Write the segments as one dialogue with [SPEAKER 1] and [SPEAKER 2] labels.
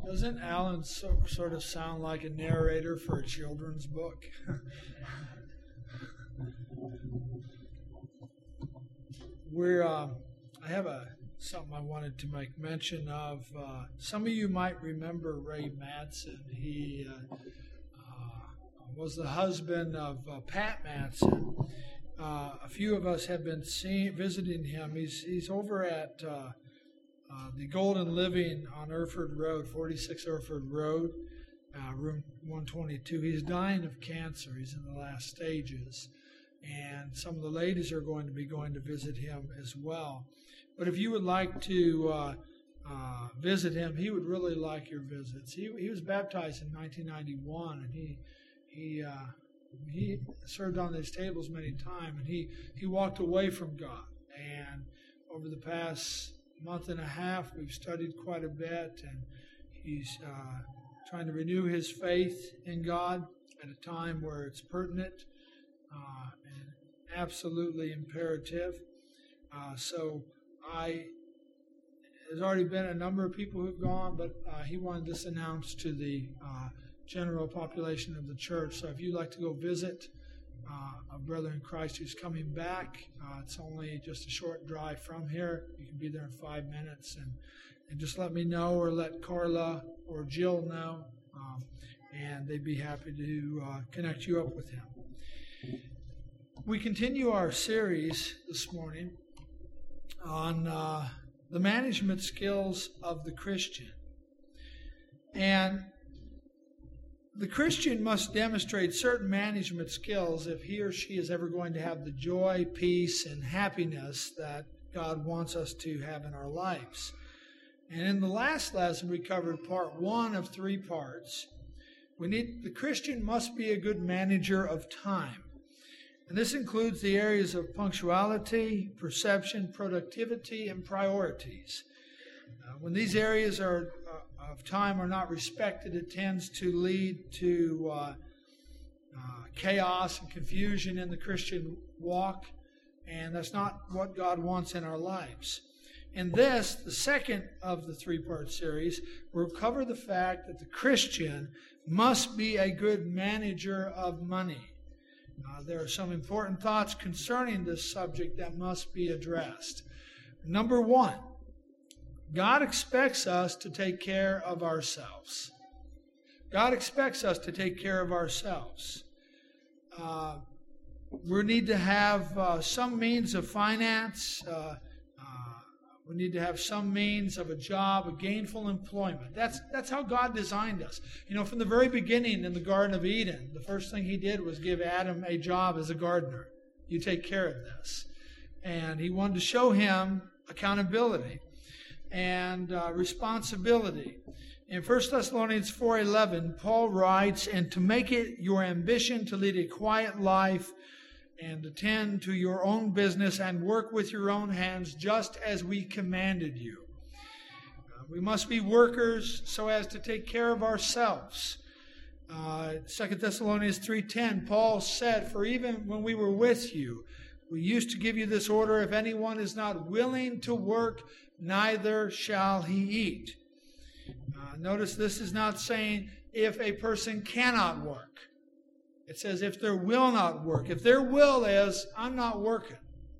[SPEAKER 1] Doesn't Alan sort of sound like a narrator for a children's book? I have something I wanted to make mention of. Some of you might remember Ray Madsen. He was the husband of Pat Madsen. A few of us have been visiting him. He's over at the Golden Living on Erford Road, 46 Erford Road, room 122. He's dying of cancer. He's in the last stages. And some of the ladies are going to be going to visit him as well. But if you would like to visit him, he would really like your visits. He was baptized in 1991, and he served on these tables many times, and he walked away from God. And over the past month and a half, we've studied quite a bit, and he's trying to renew his faith in God at a time where it's pertinent and absolutely imperative. There's already been a number of people who've gone, but he wanted this announced to the general population of the church. So if you'd like to go visit a brother in Christ who's coming back, it's only just a short drive from here. You can be there in 5 minutes, and just let me know, or let Carla or Jill know, and they'd be happy to connect you up with him. We continue our series this morning on the management skills of the Christian. And the Christian must demonstrate certain management skills if he or she is ever going to have the joy, peace, and happiness that God wants us to have in our lives. And in the last lesson, we covered part 1 of 3 parts. The Christian must be a good manager of time. And this includes the areas of punctuality, perception, productivity, and priorities. When these areas of time are not respected, it tends to lead to chaos and confusion in the Christian walk, and that's not what God wants in our lives. In this, the second of the 3-part series, we'll cover the fact that the Christian must be a good manager of money. There are some important thoughts concerning this subject that must be addressed. Number 1, God expects us to take care of ourselves. God expects us to take care of ourselves. We need to have some means of finance. We need to have some means of a job, a gainful employment. That's how God designed us. You know, from the very beginning in the Garden of Eden, the first thing he did was give Adam a job as a gardener. You take care of this. And he wanted to show him accountability and responsibility. In 1 Thessalonians 4:11, Paul writes, "And to make it your ambition to lead a quiet life and attend to your own business and work with your own hands, just as we commanded you." We must be workers so as to take care of ourselves. 2 Thessalonians 3:10, Paul said, "For even when we were with you, we used to give you this order, if anyone is not willing to work, neither shall he eat." Notice this is not saying if a person cannot work. It says if there will not work. If their will is, I'm not working,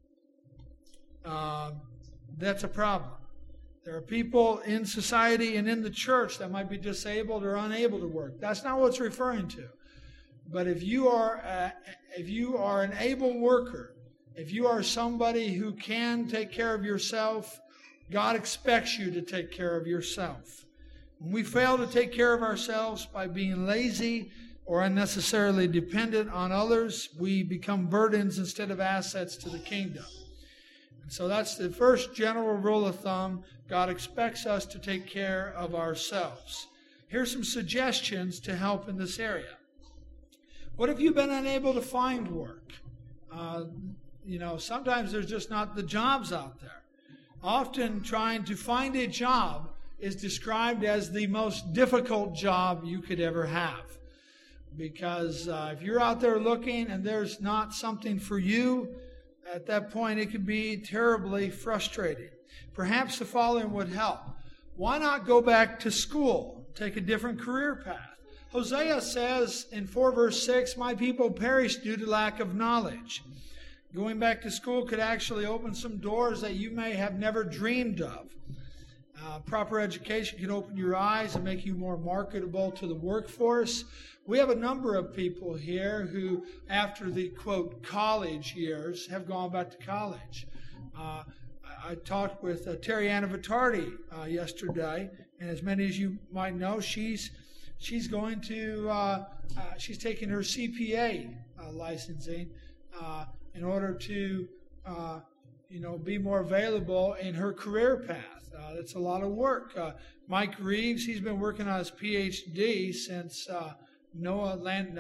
[SPEAKER 1] that's a problem. There are people in society and in the church that might be disabled or unable to work. That's not what it's referring to. But if you are an able worker, if you are somebody who can take care of yourself, God expects you to take care of yourself. When we fail to take care of ourselves by being lazy or unnecessarily dependent on others, we become burdens instead of assets to the kingdom. And so that's the first general rule of thumb. God expects us to take care of ourselves. Here's some suggestions to help in this area. What if you've been unable to find work? Sometimes there's just not the jobs out there. Often trying to find a job is described as the most difficult job you could ever have. Because if you're out there looking and there's not something for you, at that point it can be terribly frustrating. Perhaps the following would help. Why not go back to school? take a different career path. Hosea says in 4 verse 6, my people perish due to lack of knowledge. Going back to school could actually open some doors that you may have never dreamed of. Proper education can open your eyes and make you more marketable to the workforce. We have a number of people here who, after the, quote, college years, have gone back to college. I talked with Terry Anna Vittardi yesterday, and as many as you might know, she's going to, she's taking her CPA licensing in order to, be more available in her career path. That's a lot of work. Mike Reeves, he's been working on his PhD since No,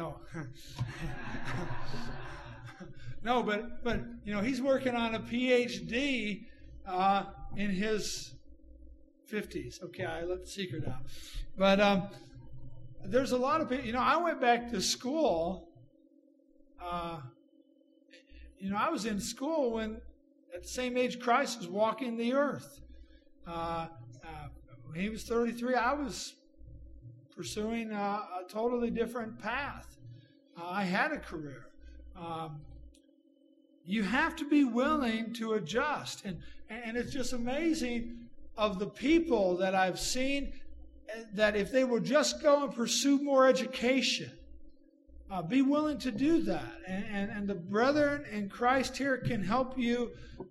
[SPEAKER 1] but he's working on a PhD in his 50s. Okay, I let the secret out. But there's a lot of people. I went back to school. I was in school when, at the same age Christ was walking the earth. When he was 33, I was pursuing a totally different path. I had a career. You have to be willing to adjust. And it's just amazing of the people that I've seen that if they will just go and pursue more education, be willing to do that. And the brethren in Christ here can help you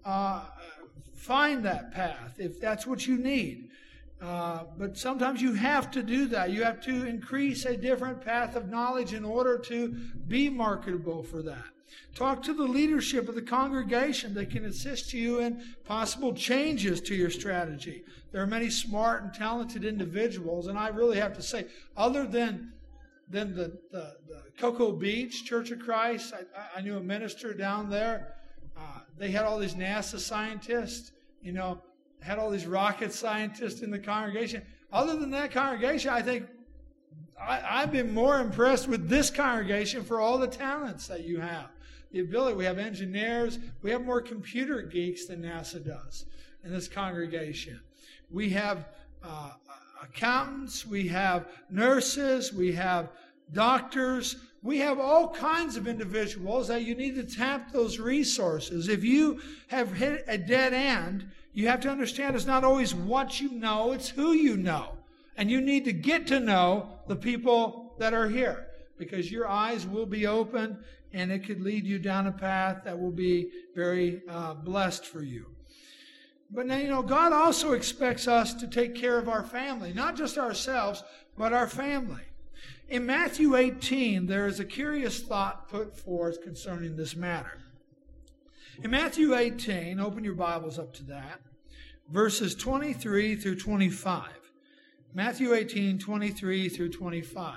[SPEAKER 1] find that path if that's what you need. But sometimes you have to do that. You have to increase a different path of knowledge in order to be marketable for that. Talk to the leadership of the congregation. They can assist you in possible changes to your strategy. There are many smart and talented individuals, and I really have to say, other than the Cocoa Beach Church of Christ, I knew a minister down there. They had all these NASA scientists, had all these rocket scientists in the congregation. Other than that congregation, I think I've been more impressed with this congregation for all the talents that you have. The ability, we have engineers, we have more computer geeks than NASA does in this congregation. We have accountants, we have nurses, we have doctors. We have all kinds of individuals that you need to tap those resources. If you have hit a dead end, you have to understand it's not always what you know, it's who you know. And you need to get to know the people that are here, because your eyes will be open and it could lead you down a path that will be very blessed for you. But now, God also expects us to take care of our family, not just ourselves, but our family. In Matthew 18, there is a curious thought put forth concerning this matter. In Matthew 18, open your Bibles up to that, verses 23 through 25. Matthew 18, 23 through 25.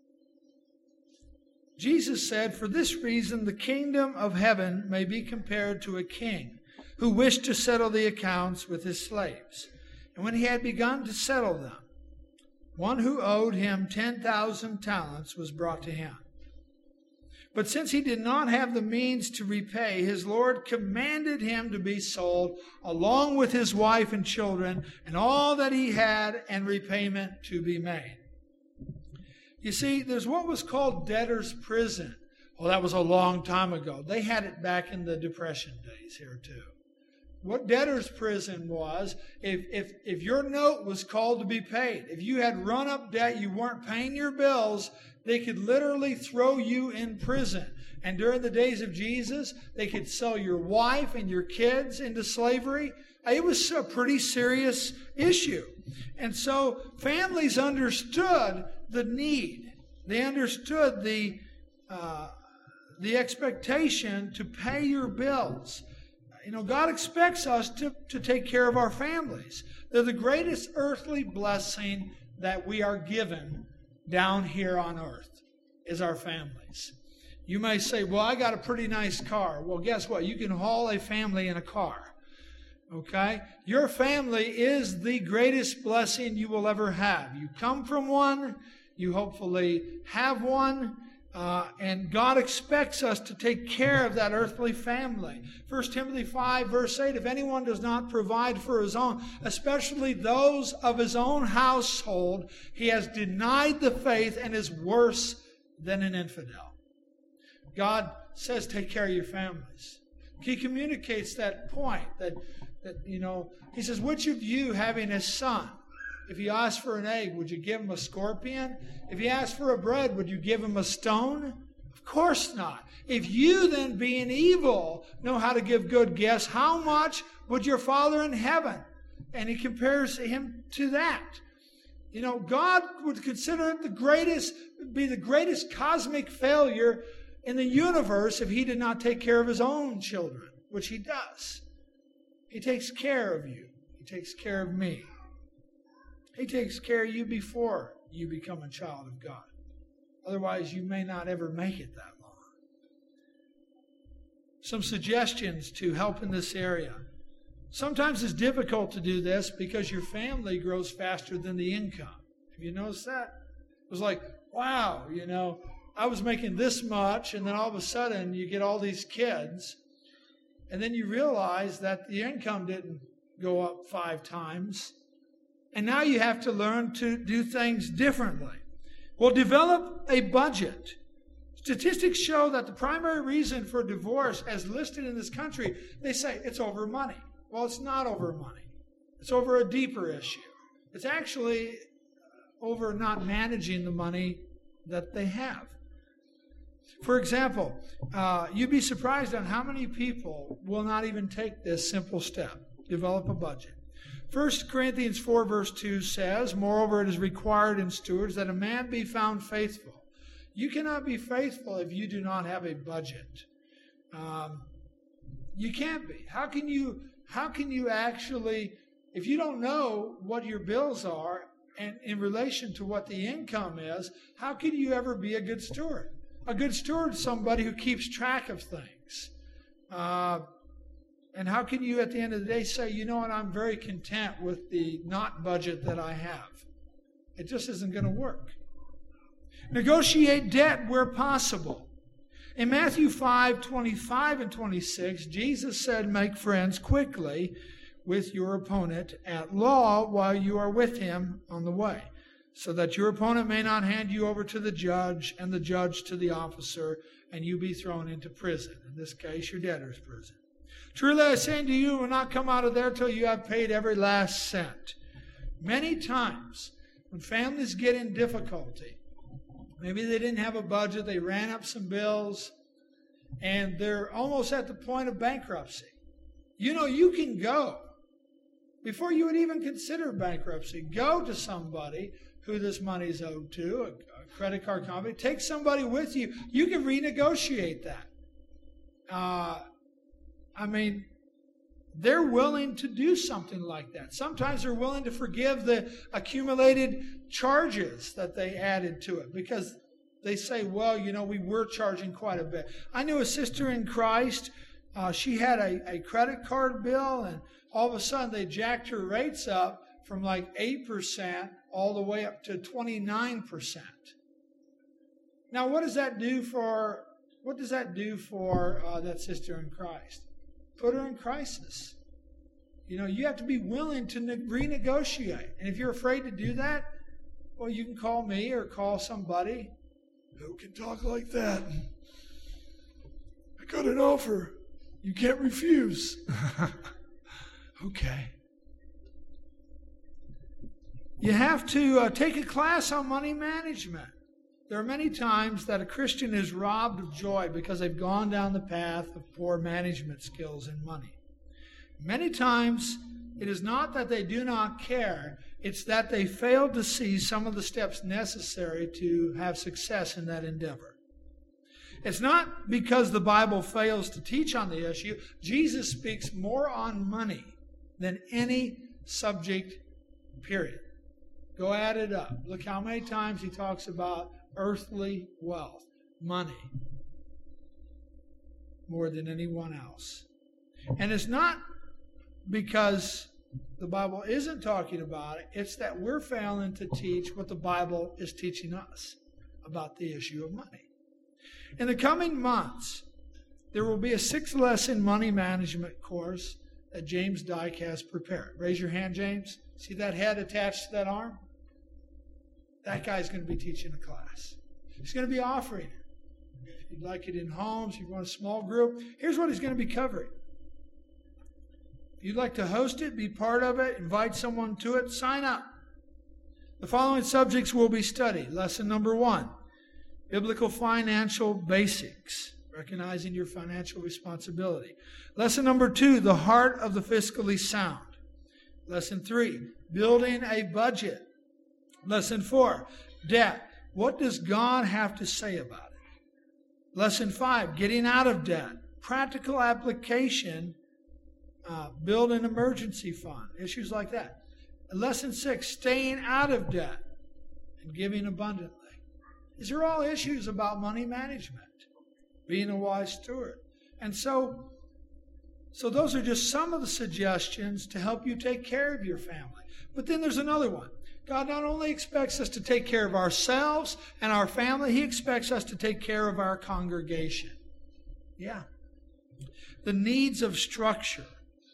[SPEAKER 1] Jesus said, "For this reason the kingdom of heaven may be compared to a king who wished to settle the accounts with his slaves. And when he had begun to settle them, one who owed him 10,000 talents was brought to him. But since he did not have the means to repay, his Lord commanded him to be sold, along with his wife and children, and all that he had, and repayment to be made." You see, there's what was called debtor's prison. Well, that was a long time ago. They had it back in the Depression days here too. What debtor's prison was, if your note was called to be paid, if you had run up debt, you weren't paying your bills, they could literally throw you in prison. And during the days of Jesus, they could sell your wife and your kids into slavery. It was a pretty serious issue. And so families understood the need. They understood the expectation to pay your bills. God expects us to take care of our families. They're the greatest earthly blessing that we are given down here on earth, is our families. You may say, well, I got a pretty nice car. Well, guess what? You can haul a family in a car. Okay? Your family is the greatest blessing you will ever have. You come from one. You hopefully have one. And God expects us to take care of that earthly family. 1 Timothy 5, verse 8, if anyone does not provide for his own, especially those of his own household, he has denied the faith and is worse than an infidel. God says take care of your families. He communicates that point that he says, which of you having a son, if he asks for an egg, would you give him a scorpion? If he asks for a bread, would you give him a stone? Of course not. If you then, being evil, know how to give good gifts, how much would your Father in heaven? And he compares him to that. God would consider it the greatest cosmic failure in the universe if he did not take care of his own children, which he does. He takes care of you. He takes care of me. He takes care of you before you become a child of God. Otherwise, you may not ever make it that long. Some suggestions to help in this area. Sometimes it's difficult to do this because your family grows faster than the income. Have you noticed that? It was like, wow, I was making this much, and then all of a sudden you get all these kids, and then you realize that the income didn't go up 5 times. And now you have to learn to do things differently. Well, develop a budget. Statistics show that the primary reason for divorce, as listed in this country, they say it's over money. Well, it's not over money. It's over a deeper issue. It's actually over not managing the money that they have. For example, you'd be surprised on how many people will not even take this simple step, develop a budget. 1 Corinthians 4, verse 2 says, moreover, it is required in stewards that a man be found faithful. You cannot be faithful if you do not have a budget. You can't be. How can you actually, if you don't know what your bills are and in relation to what the income is, how can you ever be a good steward? A good steward is somebody who keeps track of things. And how can you, at the end of the day, say, you know what, I'm very content with the not budget that I have? It just isn't going to work. Negotiate debt where possible. In Matthew 5, 25 and 26, Jesus said, make friends quickly with your opponent at law while you are with him on the way, so that your opponent may not hand you over to the judge and the judge to the officer, and you be thrown into prison. In this case, your debtor's prison. Truly I say unto you, will not come out of there till you have paid every last cent. Many times, when families get in difficulty, maybe they didn't have a budget, they ran up some bills, and they're almost at the point of bankruptcy. You can go. Before you would even consider bankruptcy, go to somebody who this money is owed to, a credit card company. Take somebody with you. You can renegotiate that. They're willing to do something like that. Sometimes they're willing to forgive the accumulated charges that they added to it because they say, well, we were charging quite a bit. I knew a sister in Christ. She had a credit card bill, and all of a sudden they jacked her rates up from like 8% all the way up to 29%. Now, what does that do for that sister in Christ? Put her in crisis. You have to be willing to renegotiate. And if you're afraid to do that, well, you can call me or call somebody who can talk like that. I got an offer. You can't refuse. Okay. You have to take a class on money management. There are many times that a Christian is robbed of joy because they've gone down the path of poor management skills and money. Many times, it is not that they do not care, it's that they fail to see some of the steps necessary to have success in that endeavor. It's not because the Bible fails to teach on the issue. Jesus speaks more on money than any subject, period. Go add it up. Look how many times he talks about earthly wealth, money, more than anyone else. And it's not because the Bible isn't talking about it. It's that we're failing to teach what the Bible is teaching us about the issue of money. In the coming months, there will be a 6-lesson money management course that James Dyke has prepared. Raise your hand, James. See that head attached to that arm? That guy's going to be teaching a class. He's going to be offering it. If you'd like it in homes, if you want a small group, here's what he's going to be covering. If you'd like to host it, be part of it, invite someone to it, sign up. The following subjects will be studied. Lesson number 1, biblical financial basics, recognizing your financial responsibility. Lesson number 2, the heart of the fiscally sound. Lesson 3, building a budget. Lesson 4, debt. What does God have to say about it? Lesson 5, getting out of debt. Practical application, build an emergency fund. Issues like that. Lesson 6, staying out of debt and giving abundantly. These are all issues about money management, being a wise steward. And so those are just some of the suggestions to help you take care of your family. But then there's another one. God not only expects us to take care of ourselves and our family, He expects us to take care of our congregation. Yeah. The needs of structure.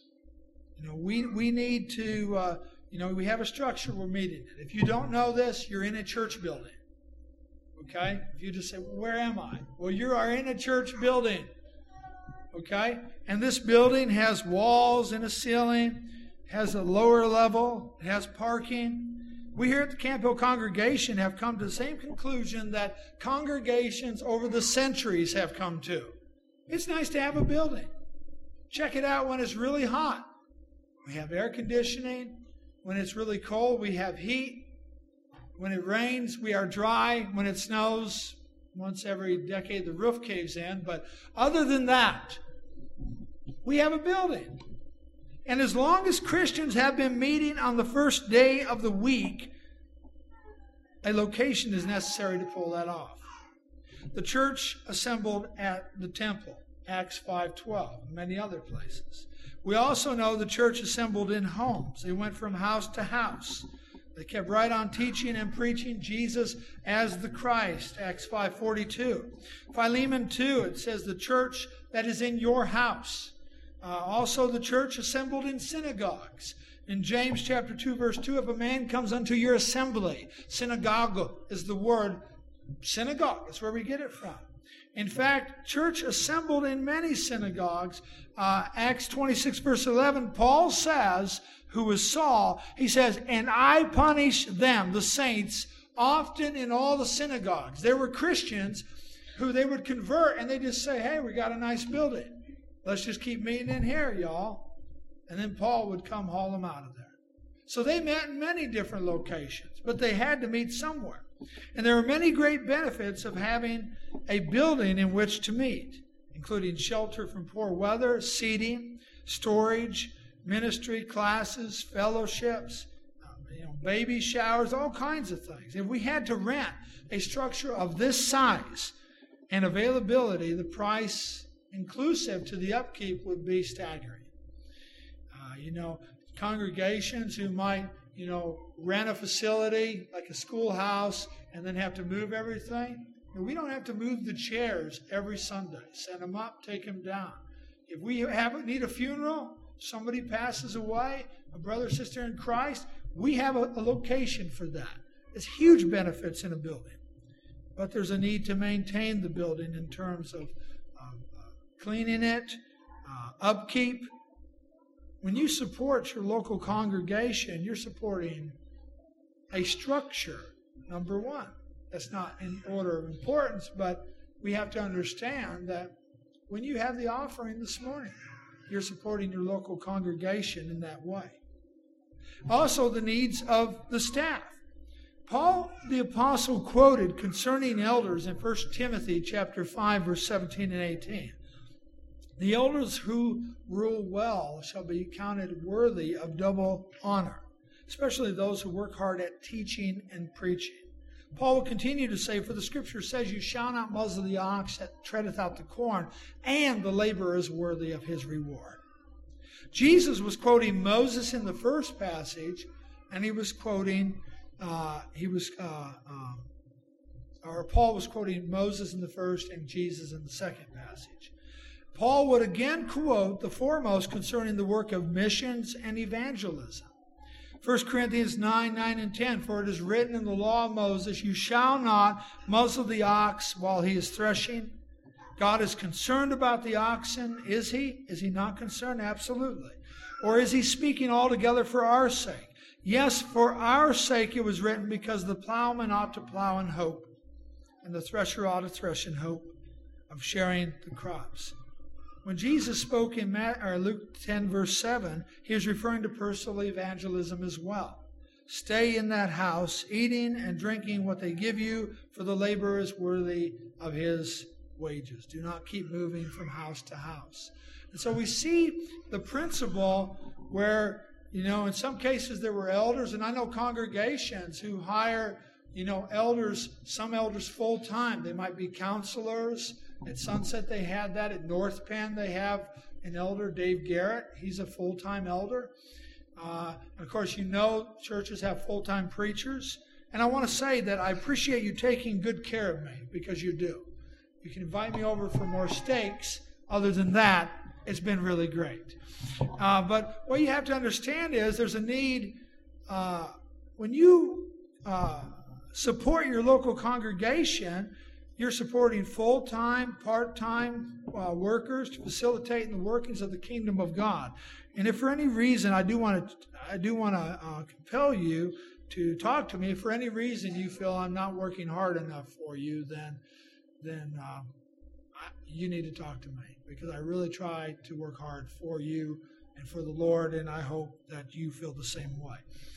[SPEAKER 1] We need to, we have a structure we're meeting in. If you don't know this, you're in a church building. Okay? If you just say, where am I? Well, you are in a church building. Okay? And this building has walls and a ceiling, has a lower level, it has parking. We here at the Camp Hill congregation have come to the same conclusion that congregations over the centuries have come to. It's nice to have a building. Check it out when it's really hot. We have air conditioning. When it's really cold, we have heat. When it rains, we are dry. When it snows, once every decade the roof caves in. But other than that, we have a building. And as long as Christians have been meeting on the first day of the week, a location is necessary to pull that off. The church assembled at the temple, Acts 5:12, and many other places. We also know the church assembled in homes. They went from house to house. They kept right on teaching and preaching Jesus as the Christ, Acts 5:42. Philemon 2, it says the church that is in your house. Also the church assembled in synagogues. In James chapter 2, verse 2, if a man comes unto your assembly, synagogue is the word synagogue. That's where we get it from. In fact, church assembled in many synagogues. Acts 26, verse 11, Paul says, who was Saul, he says, and I punish them, the saints, often in all the synagogues. There were Christians who they would convert and they just say, hey, we got a nice building. Let's just keep meeting in here, y'all. And then Paul would come haul them out of there. So they met in many different locations, but they had to meet somewhere. And there are many great benefits of having a building in which to meet, including shelter from poor weather, seating, storage, ministry classes, fellowships, baby showers, all kinds of things. If we had to rent a structure of this size and availability, the price inclusive to the upkeep would be staggering. Congregations who might, rent a facility like a schoolhouse and then have to move everything. We don't have to move the chairs every Sunday. Set them up, take them down. If we need a funeral, somebody passes away, a brother or sister in Christ, we have a location for that. There's huge benefits in a building. But there's a need to maintain the building in terms of cleaning it, upkeep. When you support your local congregation, you're supporting a structure, number one. That's not in order of importance, but we have to understand that when you have the offering this morning, you're supporting your local congregation in that way. Also, the needs of the staff. Paul the Apostle quoted concerning elders in 1 Timothy chapter 5, verse 17 and 18. The elders who rule well shall be counted worthy of double honor, especially those who work hard at teaching and preaching. Paul will continue to say, for the scripture says, you shall not muzzle the ox that treadeth out the corn, and the laborer is worthy of his reward. Jesus was quoting Moses in the first passage, and he was quoting, or Paul was quoting Moses in the first and Jesus in the second passage. Paul would again quote the foremost concerning the work of missions and evangelism. 1 Corinthians 9 and 10, for it is written in the law of Moses, you shall not muzzle the ox while he is threshing. God is concerned about the oxen. Is he? Is he not concerned? Absolutely. Or is he speaking altogether for our sake? Yes, for our sake it was written, because the plowman ought to plow in hope, and the thresher ought to thresh in hope of sharing the crops. When Jesus spoke in Luke 10, verse 7, he was referring to personal evangelism as well. Stay in that house, eating and drinking what they give you, for the laborer is worthy of his wages. Do not keep moving from house to house. And so we see the principle where, in some cases there were elders, and I know congregations who hire, elders, some elders full time. They might be counselors. At Sunset they had that. At North Penn they have an elder, Dave Garrett. He's a full-time elder. And of course, churches have full-time preachers. And I want to say that I appreciate you taking good care of me, because you do. You can invite me over for more steaks. Other than that, it's been really great. But what you have to understand is there's a need when you support your local congregation. You're supporting full-time, part-time workers to facilitate in the workings of the kingdom of God. And if for any reason I do want to compel you to talk to me, if for any reason you feel I'm not working hard enough for you, then you need to talk to me, because I really try to work hard for you and for the Lord, and I hope that you feel the same way.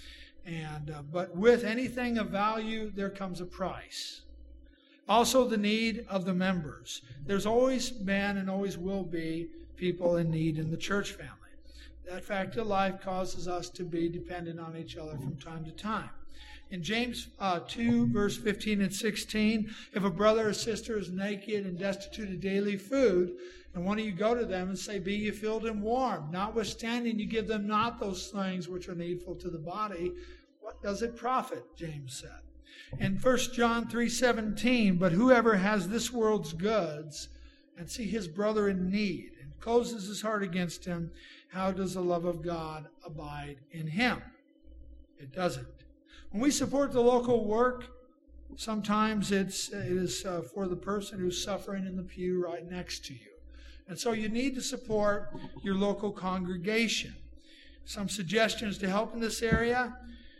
[SPEAKER 1] And but with anything of value, there comes a price. Also, the need of the members. There's always been and always will be people in need in the church family. That fact of life causes us to be dependent on each other from time to time. In James 2, verse 15 and 16, if a brother or sister is naked and destitute of daily food, and one of you go to them and say, be ye filled and warm, notwithstanding you give them not those things which are needful to the body, what does it profit, James said. In 1 John 3:17, but whoever has this world's goods and see his brother in need and closes his heart against him, how does the love of God abide in him? It doesn't. When we support the local work, sometimes it is for the person who's suffering in the pew right next to you. And so you need to support your local congregation. Some suggestions to help in this area.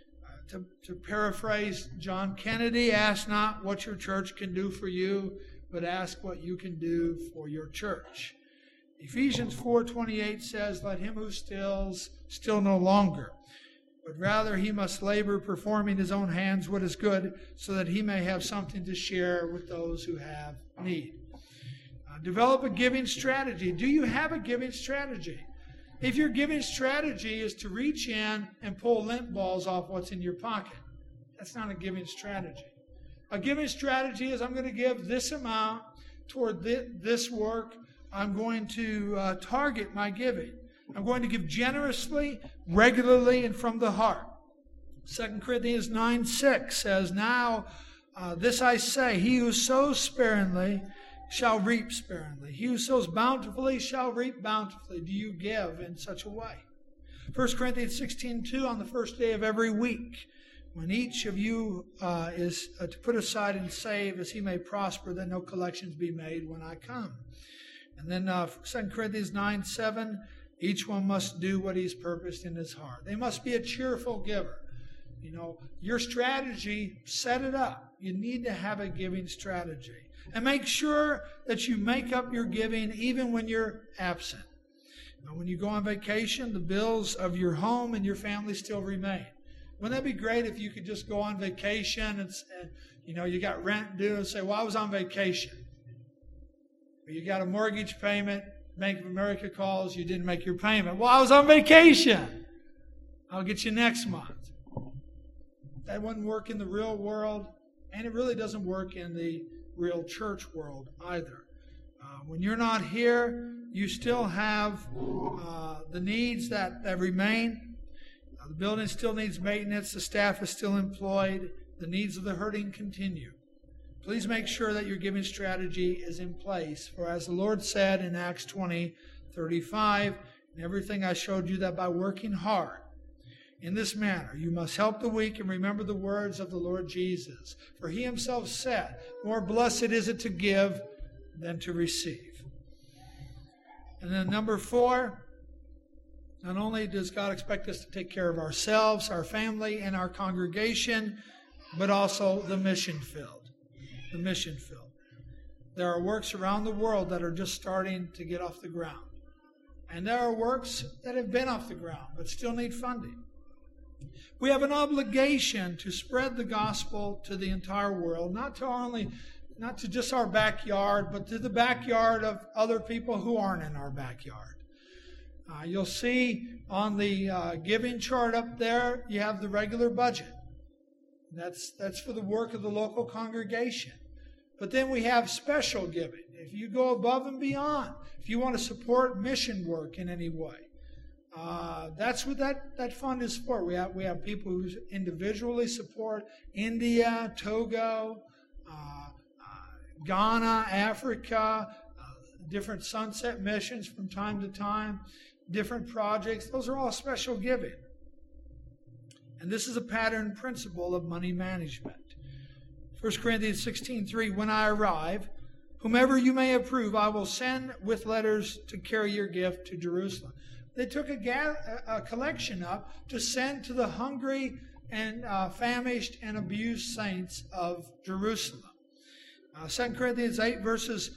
[SPEAKER 1] To paraphrase John Kennedy, ask not what your church can do for you, but ask what you can do for your church. Ephesians 4:28 says, let him who stills still no longer, but rather he must labor, performing his own hands what is good, so that he may have something to share with those who have need. Develop a giving strategy. Do you have a giving strategy? If your giving strategy is to reach in and pull lint balls off what's in your pocket, that's not a giving strategy. A giving strategy is, I'm going to give this amount toward this work. I'm going to target my giving. I'm going to give generously, regularly, and from the heart. 2 Corinthians 9:6 says, now this I say, he who sows sparingly shall reap sparingly. He who sows bountifully shall reap bountifully. Do you give in such a way? 1 Corinthians 16:2, on the first day of every week, when each of you is to put aside and save as he may prosper, that no collections be made when I come. And then 2 Corinthians 9:7, each one must do what he's purposed in his heart. They must be a cheerful giver. Your strategy, set it up. You need to have a giving strategy. And make sure that you make up your giving even when you're absent. Now, when you go on vacation, the bills of your home and your family still remain. Wouldn't that be great if you could just go on vacation and you got rent due and say, well, I was on vacation. Or you got a mortgage payment, Bank of America calls, you didn't make your payment. Well, I was on vacation. I'll get you next month. That wouldn't work in the real world, and it really doesn't work in the real church world either. When you're not here, you still have the needs that remain. The building still needs maintenance. The staff is still employed. The needs of the hurting continue. please make sure that your giving strategy is in place. For as the Lord said in Acts 20:35, in everything I showed you that by working hard in this manner you must help the weak and remember the words of the Lord Jesus. For he himself said, more blessed is it to give than to receive. And then number 4, not only does God expect us to take care of ourselves, our family, and our congregation, but also the mission field. The mission field. There are works around the world that are just starting to get off the ground. And there are works that have been off the ground, but still need funding. We have an obligation to spread the gospel to the entire world, not to just our backyard, but to the backyard of other people who aren't in our backyard. You'll see on the giving chart up there, you have the regular budget. That's for the work of the local congregation. But then we have special giving. If you go above and beyond, if you want to support mission work in any way, that's what that fund is for. We have people who individually support India, Togo, Ghana, Africa, different sunset missions from time to time, different projects. Those are all special giving. And this is a pattern principle of money management. 1 Corinthians 16:3, when I arrive, whomever you may approve, I will send with letters to carry your gift to Jerusalem. They took a collection up to send to the hungry and famished and abused saints of Jerusalem. 2 Corinthians 8, verses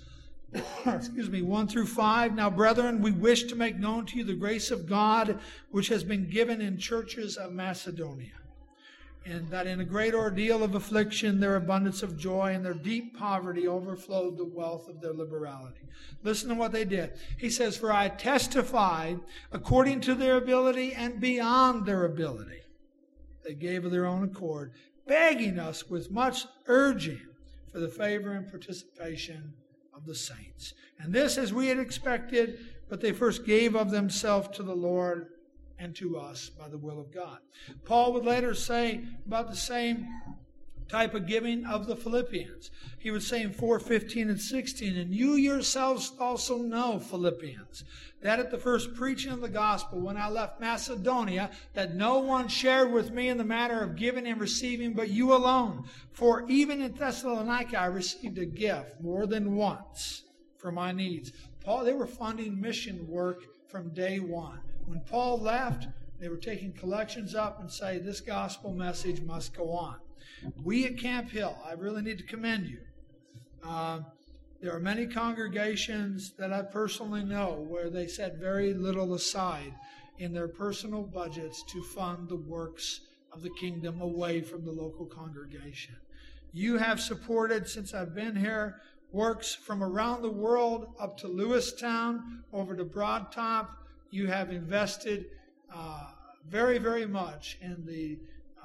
[SPEAKER 1] 1 through 5. Now, brethren, we wish to make known to you the grace of God which has been given in churches of Macedonia, and that in a great ordeal of affliction their abundance of joy and their deep poverty overflowed the wealth of their liberality. Listen to what they did. He says, for I testified according to their ability and beyond their ability. They gave of their own accord, begging us with much urging for the favor and participation of the saints. And this as we had expected, but they first gave of themselves to the Lord and to us by the will of God. Paul would later say about the same type of giving of the Philippians. He would say in 4:15 and 16, and you yourselves also know, Philippians, that at the first preaching of the gospel, when I left Macedonia, that no one shared with me in the matter of giving and receiving but you alone. For even in Thessalonica I received a gift more than once for my needs. They were funding mission work from day one. When Paul left, they were taking collections up and say, this gospel message must go on. We at Camp Hill, I really need to commend you. There are many congregations that I personally know where they set very little aside in their personal budgets to fund the works of the kingdom away from the local congregation. You have supported, since I've been here, works from around the world up to Lewistown, over to Broad Top. You have invested very, very much in the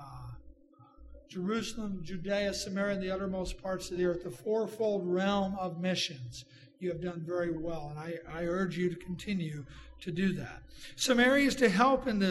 [SPEAKER 1] Jerusalem, Judea, Samaria, and the uttermost parts of the earth, the fourfold realm of missions. You have done very well, and I urge you to continue to do that. Some areas to help in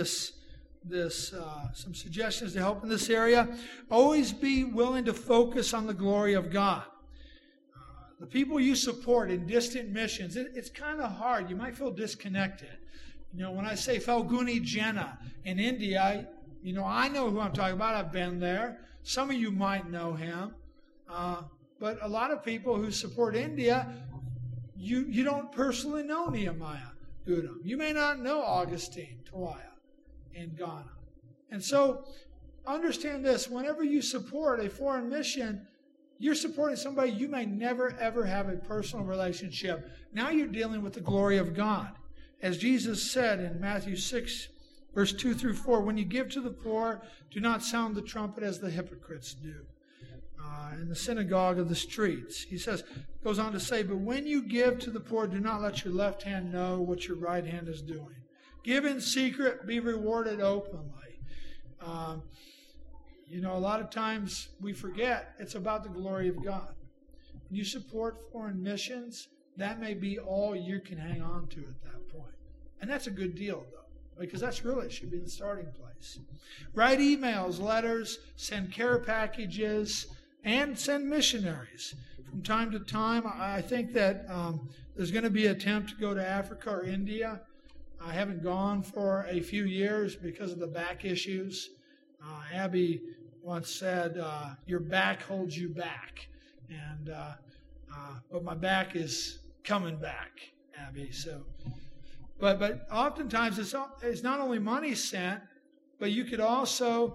[SPEAKER 1] some suggestions to help in this area. Always be willing to focus on the glory of God. The people you support in distant missions, it's kind of hard. You might feel disconnected. You know, when I say Falguni Jena in India, I know who I'm talking about. I've been there. Some of you might know him. But a lot of people who support India, you don't personally know Nehemiah Udom. You may not know Augustine Tawaya in Ghana. And so understand this. Whenever you support a foreign mission, you're supporting somebody you may never, ever have a personal relationship. Now you're dealing with the glory of God. As Jesus said in Matthew 6, verse 2 through 4, when you give to the poor, do not sound the trumpet as the hypocrites do in the synagogue of the streets. He goes on to say, but when you give to the poor, do not let your left hand know what your right hand is doing. Give in secret, be rewarded openly. A lot of times we forget it's about the glory of God. When you support foreign missions, that may be all you can hang on to at that point. And that's a good deal, though, because that's really it should be the starting place. Write emails, letters, send care packages, and send missionaries. From time to time, I think that there's going to be an attempt to go to Africa or India. I haven't gone for a few years because of the back issues. Abby once said, your back holds you back. And but my back is coming back, Abby. So, but oftentimes it's not only money sent, but you could also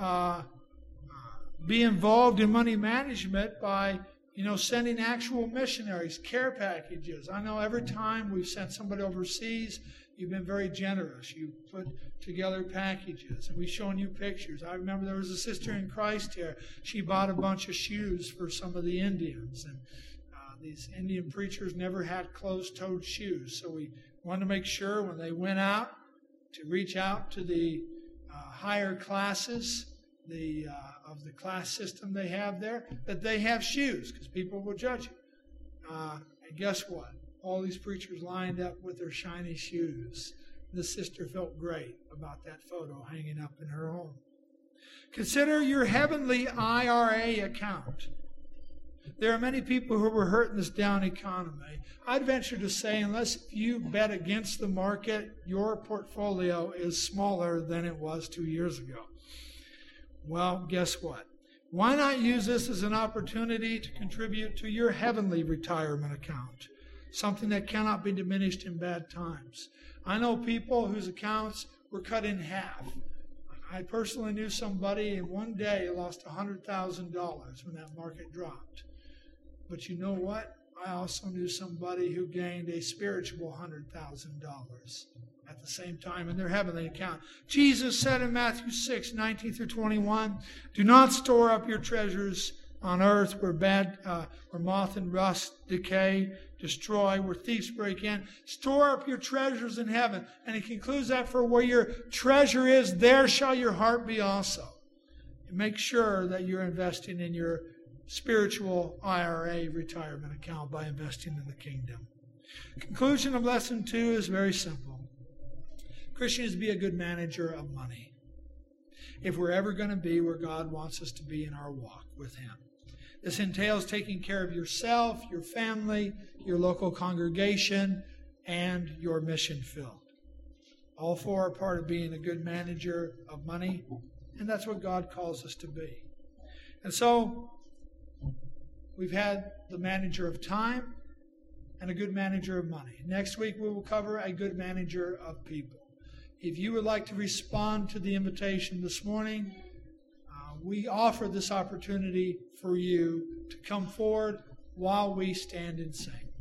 [SPEAKER 1] be involved in money management by sending actual missionaries, care packages. I know every time we've sent somebody overseas, you've been very generous. You put together packages, and we've shown you pictures. I remember there was a sister in Christ here. She bought a bunch of shoes for some of the Indians, and these Indian preachers never had closed-toed shoes. So we wanted to make sure when they went out to reach out to the higher classes of the class system they have there, that they have shoes, because people will judge you. And guess what? All these preachers lined up with their shiny shoes. This sister felt great about that photo hanging up in her home. Consider your heavenly IRA account. There are many people who were hurting this down economy. I'd venture to say, unless you bet against the market, your portfolio is smaller than it was 2 years ago. Well, guess what? Why not use this as an opportunity to contribute to your heavenly retirement account? Something that cannot be diminished in bad times. I know people whose accounts were cut in half. I personally knew somebody in one day lost $100,000 when that market dropped. But you know what? I also knew somebody who gained a spiritual $100,000 at the same time in their heavenly account. Jesus said in Matthew 6, 19 through 21, do not store up your treasures on earth where moth and rust decay, destroy, where thieves break in. Store up your treasures in heaven. And he concludes that for where your treasure is, there shall your heart be also. And make sure that you're investing in your spiritual IRA retirement account by investing in the kingdom. Conclusion of lesson 2 is very simple. Christians, be a good manager of money. If we're ever going to be where God wants us to be in our walk with Him. This entails taking care of yourself, your family, your local congregation, and your mission field. All 4 are part of being a good manager of money, and that's what God calls us to be. And so, we've had the manager of time and a good manager of money. Next week, we will cover a good manager of people. If you would like to respond to the invitation this morning, we offer this opportunity for you to come forward while we stand and sing.